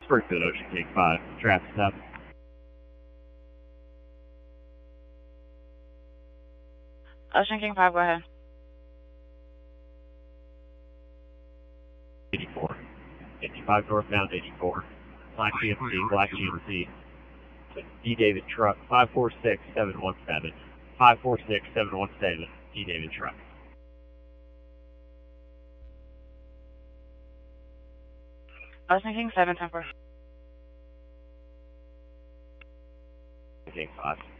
Springfield Ocean King 5, traffic stop. Ocean King 5, go ahead. 84. 55 northbound 84. Black GMC, Black GMC. D. David truck, 546717. 546717, D. David truck. Ocean King 7, 10-4. King 5.